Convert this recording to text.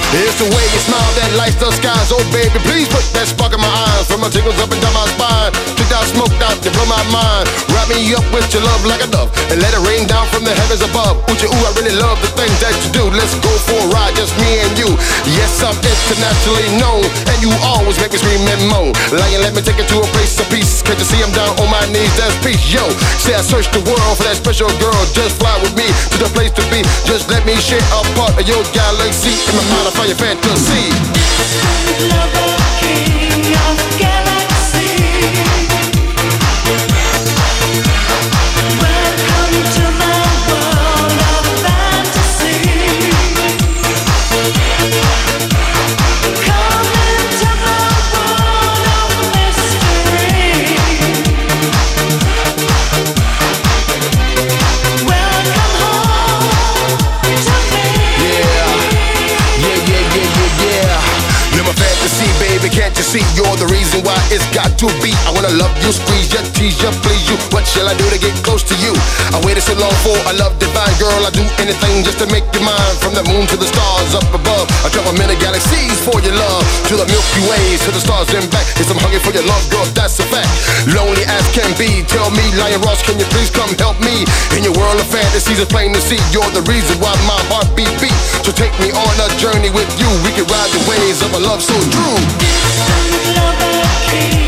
It's the way you smile that lights the skies. Oh baby, please put that spark in my eyes. From my tingles up and down my spine. Tricked out, smoked out, you blow my mind. Wrap me up with your love like a dove, and let it rain down from the heavens above. Ooh, ooh, I really love the things that you do. Let's go for a ride, just me and you. Yes, I'm internationally known, and you always make me scream and moan. Lion, let me take you to a place of peace. Can't you see I'm down on my knees? That's peace, yo. Say I searched the world for that special girl. Just fly with me to the place to be. Just let me share a part of your galaxy. In my mind, I find your fantasy. Lover, king of the galaxy. Welcome to my world of fantasy. Come into my world of mystery. Welcome home to me. Yeah. You're my fantasy, baby, can't you see? You're the reason why it's got to be. I wanna love you, squeeze you, tease you, please you. What shall I do to get close to you? I waited so long for a love divine. Girl, I do anything just to make you mine. From the moon to the stars up above, I travel many galaxies for your love. To the Milky Ways, to the stars and back. Yes, I'm hungry for your love, girl, that's a fact. Lonely as can be, tell me, Lion Ross, can you please come help me? In your world of fantasies, it's plain to see. You're the reason why my heart beat. So take me on a journey with you. We can ride the waves of a love so true. Distant lover, king.